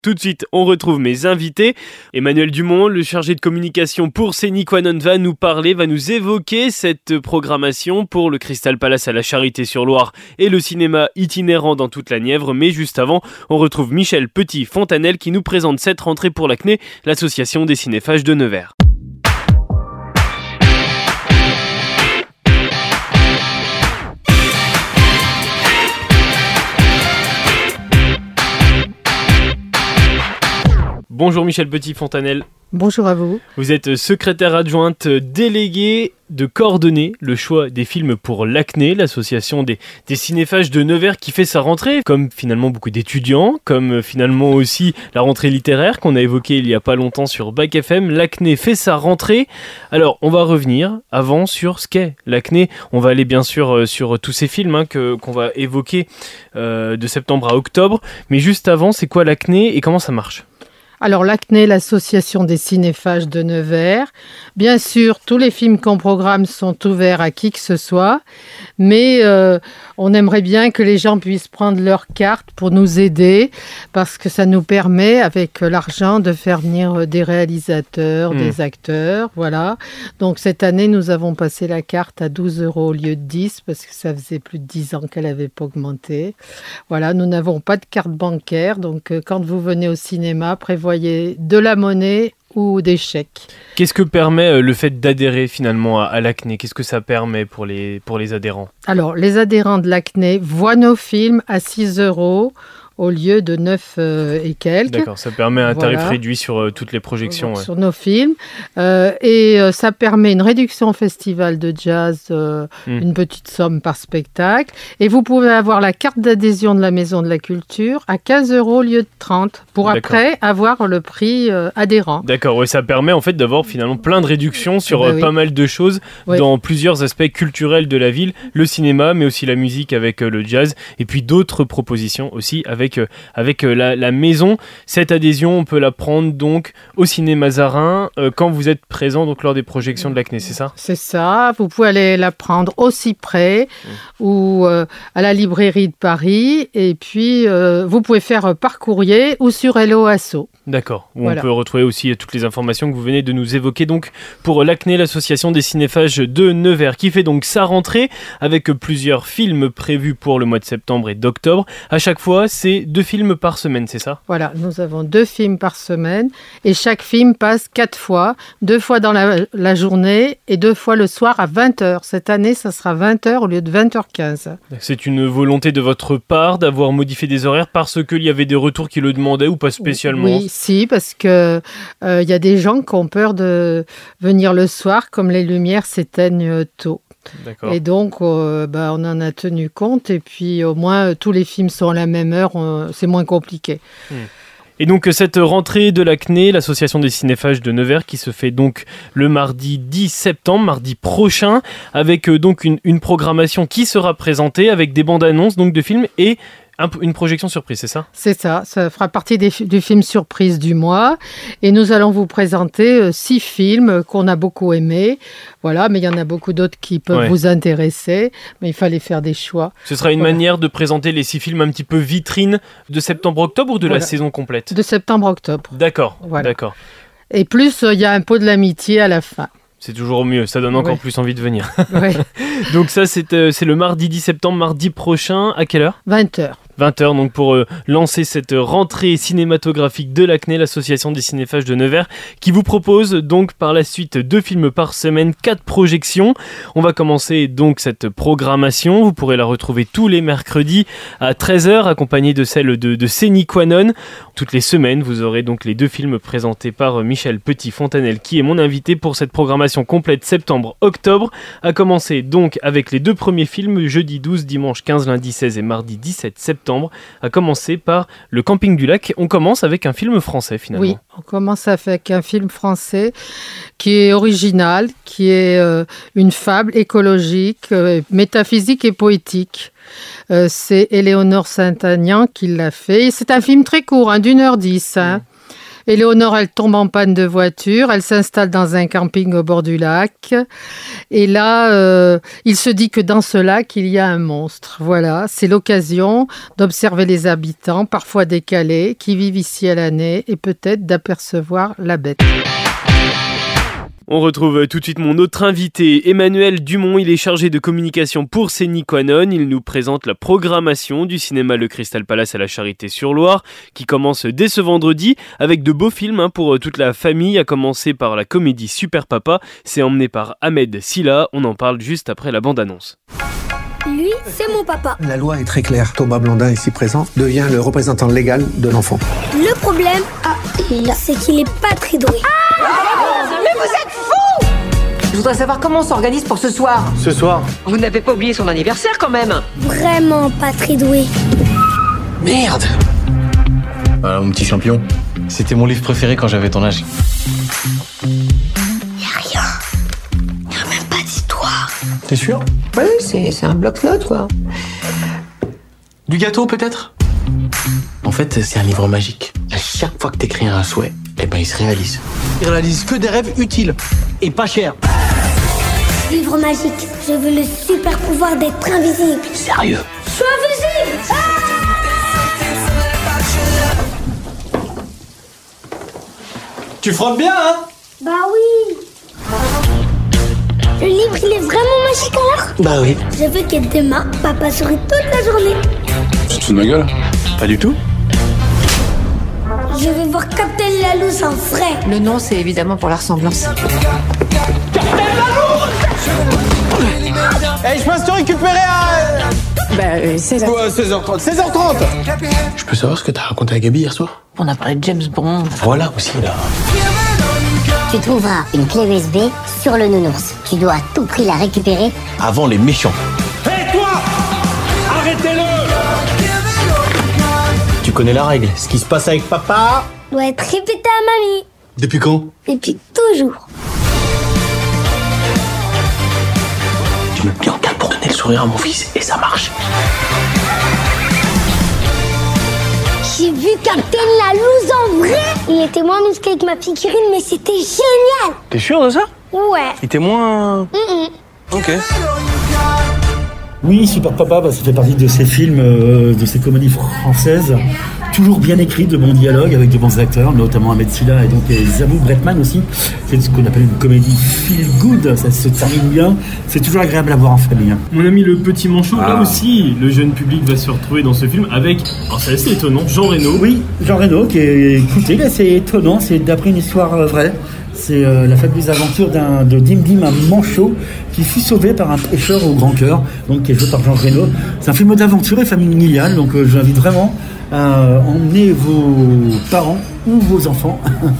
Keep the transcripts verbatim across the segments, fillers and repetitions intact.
Tout de suite, on retrouve mes invités. Emmanuel Dumont, le chargé de communication pour Séniquanon, va nous parler, va nous évoquer cette programmation pour le Crystal Palace à la Charité-sur-Loire et le cinéma itinérant dans toute la Nièvre. Mais juste avant, on retrouve Michel Petit-Fontanel qui nous présente cette rentrée pour l'A C N E, l'association des cinéphages de Nevers. Bonjour Michel Petit-Fontanel. Bonjour à vous. Vous êtes secrétaire adjointe déléguée de coordonner le choix des films pour l'A C N E, l'association des, des cinéphages de Nevers qui fait sa rentrée, comme finalement beaucoup d'étudiants, comme finalement aussi la rentrée littéraire qu'on a évoquée il y a pas longtemps sur Bac F M. L'A C N E fait sa rentrée. Alors on va revenir avant sur ce qu'est l'A C N E. On va aller bien sûr sur tous ces films hein, que, qu'on va évoquer euh, de septembre à octobre. Mais juste avant, c'est quoi l'A C N E et comment ça marche ? Alors l'A C N E, l'association des cinéphages de Nevers. Bien sûr, tous les films qu'on programme sont ouverts à qui que ce soit, mais euh, on aimerait bien que les gens puissent prendre leur carte pour nous aider, parce que ça nous permet, avec l'argent, de faire venir des réalisateurs, mmh. des acteurs, voilà. Donc cette année, nous avons passé la carte à douze euros au lieu de dix, parce que ça faisait plus de dix ans qu'elle n'avait pas augmenté. Voilà, nous n'avons pas de carte bancaire, donc euh, quand vous venez au cinéma, prévoyez de la monnaie ou des chèques. Qu'est-ce que permet le fait d'adhérer finalement à l'A C N E ? Qu'est-ce que ça permet pour les, pour les adhérents ? Alors, les adhérents de l'A C N E voient nos films à six euros au lieu de neuf euh, et quelques. D'accord, ça permet un tarif voilà. réduit sur euh, toutes les projections. Sur ouais. nos films. Euh, et euh, ça permet une réduction au festival de jazz, euh, mmh. une petite somme par spectacle. Et vous pouvez avoir la carte d'adhésion de la Maison de la Culture à quinze euros au lieu de trente, pour D'accord. après avoir le prix euh, adhérent. D'accord, ouais, ça permet en fait d'avoir finalement plein de réductions sur bah, euh, oui. pas mal de choses oui. dans plusieurs aspects culturels de la ville, le cinéma, mais aussi la musique avec euh, le jazz, et puis d'autres propositions aussi avec Avec, avec la, la maison. Cette adhésion, on peut la prendre donc au Ciné Mazarin euh, quand vous êtes présent donc, lors des projections de l'A C N E, c'est ça ? C'est ça, vous pouvez aller la prendre au Cyprès mmh. ou euh, à la librairie de Paris, et puis euh, vous pouvez faire par courrier ou sur Hello Asso. D'accord, où voilà. on peut retrouver aussi toutes les informations que vous venez de nous évoquer donc pour l'A C N E, l'association des cinéphages de Nevers, qui fait donc sa rentrée avec plusieurs films prévus pour le mois de septembre et d'octobre. À chaque fois, c'est deux films par semaine, c'est ça ? Voilà, nous avons deux films par semaine et chaque film passe quatre fois, deux fois dans la, la journée et deux fois le soir à vingt heures. Cette année, ça sera vingt heures au lieu de vingt heures quinze. C'est une volonté de votre part d'avoir modifié des horaires parce qu'il y avait des retours qui le demandaient ou pas spécialement ? Oui, si, parce qu'il euh, y a des gens qui ont peur de venir le soir, comme les lumières s'éteignent tôt. D'accord. Et donc, euh, bah, on en a tenu compte. Et puis, au moins, tous les films sont à la même heure. On, c'est moins compliqué. Mmh. Et donc, cette rentrée de l'A C N E, l'association des cinéphages de Nevers, qui se fait donc le mardi dix septembre, mardi prochain, avec euh, donc une, une programmation qui sera présentée avec des bandes annonces donc, de films et une projection surprise, c'est ça ? C'est ça, ça fera partie des, du film surprise du mois. Et nous allons vous présenter euh, six films qu'on a beaucoup aimés. Voilà, mais il y en a beaucoup d'autres qui peuvent ouais. vous intéresser. Mais il fallait faire des choix. Ce sera une voilà. manière de présenter les six films un petit peu vitrine de septembre-octobre ou de voilà. la saison complète ? De septembre-octobre. D'accord, voilà. d'accord. Et plus, il euh, y a un pot de l'amitié à la fin. C'est toujours mieux, ça donne encore ouais. plus envie de venir. Ouais. Donc ça, c'est, euh, c'est le mardi dix septembre, mardi prochain, à quelle heure ? vingt heures. vingt heures, donc pour euh, lancer cette rentrée cinématographique de l'A C N E, l'association des cinéphages de Nevers, qui vous propose donc par la suite deux films par semaine, quatre projections. On va commencer donc cette programmation. Vous pourrez la retrouver tous les mercredis à treize heures, accompagnée de celle de, de Séniquanon. Toutes les semaines, vous aurez donc les deux films présentés par Michel Petit-Fontanel, qui est mon invité pour cette programmation complète septembre-octobre, à commencer donc avec les deux premiers films, jeudi douze, dimanche quinze, lundi seize et mardi dix-sept septembre, à commencer par Le Camping du Lac. On commence avec un film français finalement. Oui, on commence avec un film français qui est original, qui est euh, une fable écologique, euh, métaphysique et poétique. Euh, c'est Éléonore Saint-Aignan qui l'a fait. Et c'est un film très court, hein, d'une heure dix. Hein. Mmh. Éléonore, elle tombe en panne de voiture, elle s'installe dans un camping au bord du lac. Et là, euh, il se dit que dans ce lac, il y a un monstre. Voilà, c'est l'occasion d'observer les habitants, parfois décalés, qui vivent ici à l'année et peut-être d'apercevoir la bête. On retrouve tout de suite mon autre invité, Emmanuel Dumont. Il est chargé de communication pour Scéniquanon. Il nous présente la programmation du cinéma Le Crystal Palace à la Charité-sur-Loire, qui commence dès ce vendredi avec de beaux films hein, pour toute la famille, à commencer par la comédie Super Papa. C'est emmené par Ahmed Silla. On en parle juste après la bande-annonce. Lui, c'est mon papa. La loi est très claire. Thomas Blondin, ici présent, devient le représentant légal de l'enfant. Le problème, ah, c'est qu'il est pas très doué. Ah Mais vous êtes fous! Je voudrais savoir comment on s'organise pour ce soir. Ce soir? Vous n'avez pas oublié son anniversaire quand même. Vraiment pas très doué. Merde! Voilà, mon petit champion. C'était mon livre préféré quand j'avais ton âge. Y'a rien. Y'a même pas d'histoire. T'es sûr? Oui, c'est, c'est un bloc-notes, quoi. Du gâteau, peut-être? En fait, c'est un livre magique. À chaque fois que t'écris un souhait, eh ben, il se réalise. Il réalise que des rêves utiles et pas chers. Livre magique. Je veux le super pouvoir d'être invisible. Sérieux? Sois invisible! Ah Tu frottes bien, hein? bah oui. Le livre, il est vraiment magique alors? Bah oui. Je veux que demain, papa sourit toute la journée. Tu te fous de ma gueule? Pas du tout. Je vais voir Captain Lalous en vrai. Le nom, c'est évidemment pour la ressemblance. Eh, je passe te récupérer à... Bah, euh, c'est ça. Ouais, seize heures trente. seize heures trente! Je peux savoir ce que t'as raconté à Gabi hier soir? On a parlé de James Bond. Voilà aussi, là. Tu trouveras une clé U S B sur le nounours. Tu dois à tout prix la récupérer. Avant les méchants. Hé, toi! Arrêtez-le! Tu connais la règle. Ce qui se passe avec papa... Doit être répété à mamie. Depuis quand? Depuis toujours. Tu me mets en garde pour donner le sourire à mon fils, et ça marche. J'ai vu Captain Lalous en vrai. Il était moins musclé que ma figurine, mais c'était génial. T'es sûr de ça? Ouais. Il était moins... Mm-mm. Ok. Oui, Super Papa, bah, ça fait partie de ces films, euh, de ces comédies françaises, toujours bien écrites, de bons dialogues avec de bons acteurs, notamment Ahmed Silla et donc Zabou Bretman aussi. C'est ce qu'on appelle une comédie feel good, ça se termine bien, c'est toujours agréable à voir en famille. Mon ami le petit manchot, Ah. là aussi, le jeune public va se retrouver dans ce film avec, alors c'est assez étonnant, Jean Reno. Oui, Jean Reno, qui est, écoutez, là, c'est étonnant, c'est d'après une histoire euh, vraie. C'est euh, la fabuleuse aventure d'un, de Dim Dim, un manchot qui fut sauvé par un pêcheur au grand cœur, donc qui est joué par Jean Reno. C'est un film d'aventure et familial, donc euh, j'invite vraiment à emmener vos parents ou vos enfants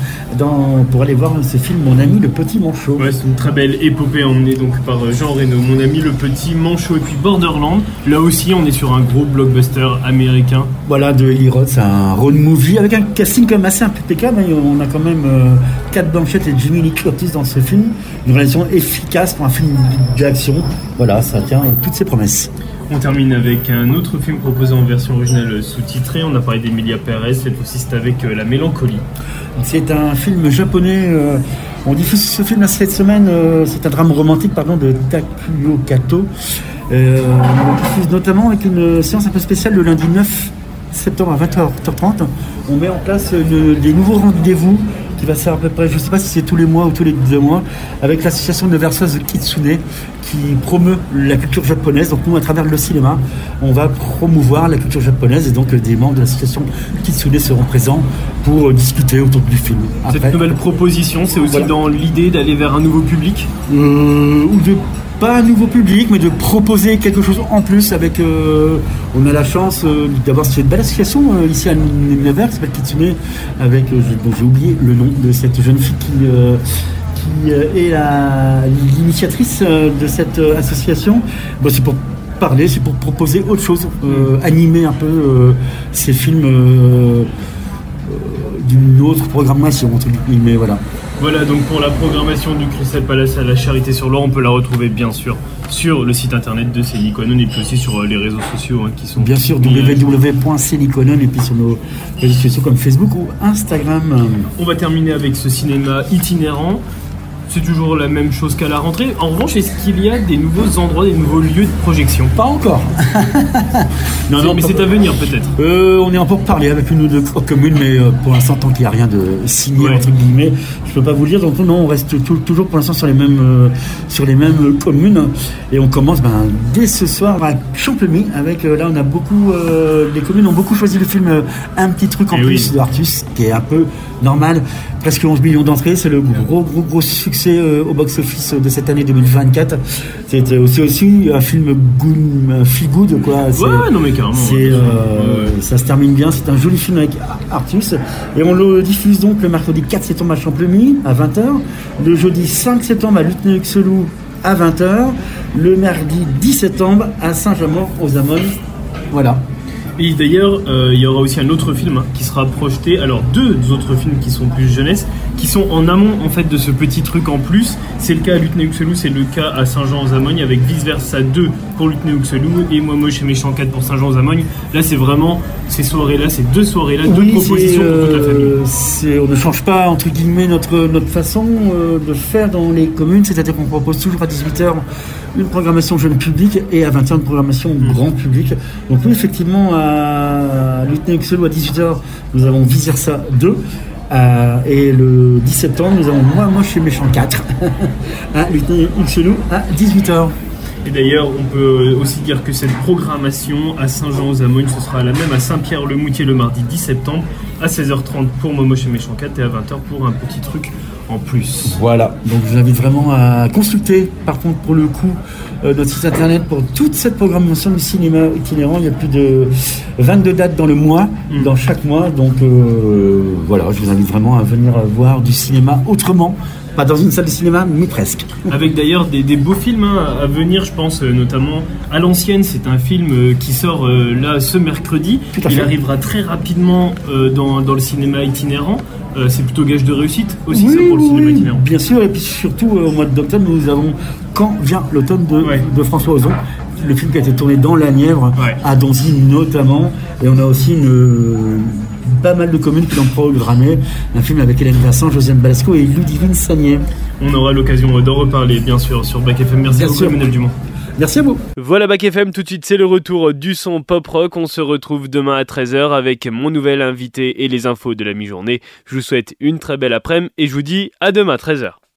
dans, pour aller voir ce film, Mon ami le petit manchot. Ouais, c'est une très belle épopée emmenée donc par Jean Reno, Mon ami le petit manchot. Et puis Borderland, là aussi on est sur un gros blockbuster américain. Voilà, de Eli Roth, c'est un road movie avec un casting quand même assez impeccable. On a quand même euh, Cate Blanchett et Jamie Lee Curtis dans ce film. Une réalisation efficace pour un film d'action. Voilà, ça tient toutes ses promesses. On termine avec un autre film proposé en version originale sous-titrée. On a parlé d'Emilia Pérez, cette fois-ci c'est avec euh, La Mélancolie. C'est un film japonais. Euh, on diffuse ce film cette semaine. Euh, c'est un drame romantique, pardon, de Takuyo Kato. Euh, on le diffuse notamment avec une séance un peu spéciale le lundi neuf septembre à vingt heures trente. On met en place une, des nouveaux rendez-vous qui va se faire à peu près, je ne sais pas si c'est tous les mois ou tous les deux mois, avec l'association de verseuses Kitsune qui promeut la culture japonaise. Donc nous, à travers le cinéma, on va promouvoir la culture japonaise et donc des membres de l'association Kitsune seront présents pour discuter autour du film. Après, Cette nouvelle proposition, c'est aussi voilà. dans l'idée d'aller vers un nouveau public euh, ou de pas un nouveau public, mais de proposer quelque chose en plus avec... Euh, on a la chance euh, d'avoir cette belle association euh, ici à Nevers, qui s'appelle Kitsune, avec, euh, j'ai, bon, j'ai oublié le nom de cette jeune fille qui, euh, qui euh, est la, l'initiatrice euh, de cette euh, association. Bon, c'est pour parler, c'est pour proposer autre chose, euh, animer un peu euh, ces films euh, euh, d'une autre programmation, entre guillemets, voilà. Voilà donc pour la programmation du Crystal Palace à la Charité-sur-Loire, on peut la retrouver bien sûr sur le site internet de Céniconon et puis aussi sur les réseaux sociaux hein, qui sont... Bien sûr, w w w point céniconon et puis sur nos réseaux sociaux comme Facebook ou Instagram. On va terminer avec ce cinéma itinérant. C'est toujours la même chose qu'à la rentrée. En revanche, est-ce qu'il y a des nouveaux endroits, des nouveaux lieux de projection? Pas encore. non, non, mais c'est à venir peut-être. Euh, on est en pour parler avec une ou deux communes, mais euh, pour l'instant, tant qu'il n'y a rien de signé, ouais. entre guillemets, je peux pas vous le dire. Donc non, on reste tout, toujours pour l'instant sur les mêmes, euh, sur les mêmes communes. Et on commence ben, dès ce soir à Champlemy. Avec euh, là, on a beaucoup, euh, les communes ont beaucoup choisi le film euh, Un petit truc en Et plus oui. de Artus, qui est un peu normal. Presque onze millions d'entrées, c'est le gros, gros, gros succès euh, au box-office de cette année deux mille vingt-quatre. C'est aussi, aussi un film good, feel good, quoi. C'est, ouais, non, mais carrément. C'est, euh, ouais. Ça se termine bien, c'est un joli film avec Artus. Et on le diffuse donc le mercredi quatre septembre à Champlemy, à vingt heures. Le jeudi cinq septembre à Lutné-Uxelou, à vingt heures. Le mardi dix septembre à Saint-Germain-aux-Amones. Voilà. Et d'ailleurs, euh, il y aura aussi un autre film hein, qui sera projeté. Alors, deux autres films qui sont plus jeunesse, qui sont en amont en fait de ce petit truc en plus. C'est le cas à Lutné-Uxelou, c'est le cas à Saint-Jean-aux-Amoignes, avec Vice Versa deux pour Lutné-Uxelou et Moi Moche et Méchant quatre pour Saint-Jean-aux-Amoignes. Là, c'est vraiment ces soirées-là, ces deux soirées-là, oui, deux propositions euh, pour toute la famille. C'est, on ne change pas entre guillemets notre notre façon euh, de faire dans les communes, c'est-à-dire qu'on propose toujours à dix-huit heures une programmation jeune public et à vingt heures une programmation mmh. grand public. Donc oui, effectivement, à Lutné-Uxelou à dix-huit heures, nous avons Vice Versa deux. Euh, et le dix septembre, nous avons Moi Moche et Méchant quatre à Lutné-Uxelou à dix-huit heures. Et d'ailleurs, on peut aussi dire que cette programmation à Saint-Jean-aux-Amoignes, ce sera la même à Saint-Pierre-le-Moutier le mardi dix septembre à seize heures trente pour Moi Moche et Méchant quatre et à vingt heures pour un petit truc en plus. Voilà, donc je vous invite vraiment à consulter par contre pour le coup euh, notre site internet pour toute cette programmation du cinéma itinérant. Il y a plus de vingt-deux dates dans le mois, mmh. dans chaque mois, donc euh, voilà, je vous invite vraiment à venir voir du cinéma autrement. Pas dans une salle de cinéma, mais presque. Avec d'ailleurs des, des beaux films hein, à venir, je pense euh, notamment à l'ancienne. C'est un film euh, qui sort euh, là ce mercredi. Il fait. arrivera très rapidement euh, dans, dans le cinéma itinérant. Euh, c'est plutôt gage de réussite aussi oui, ça pour le cinéma oui, itinérant. Bien sûr, et puis surtout euh, au mois d'octobre, nous avons Quand vient l'automne de, ouais. de François Ozon. Le film qui a été tourné dans la Nièvre, ouais. à Donzy notamment. Et on a aussi une... pas mal de communes qui l'ont programmé. Un film avec Hélène Vincent, Josiane Balasco et Ludivine Sagné. On aura l'occasion d'en reparler, bien sûr, sur Bac F M. Merci beaucoup, Emmanuel Dumont. Merci à vous. Voilà Bac F M, tout de suite, c'est le retour du son pop-rock. On se retrouve demain à treize heures avec mon nouvel invité et les infos de la mi-journée. Je vous souhaite une très belle après-midi et je vous dis à demain à treize heures.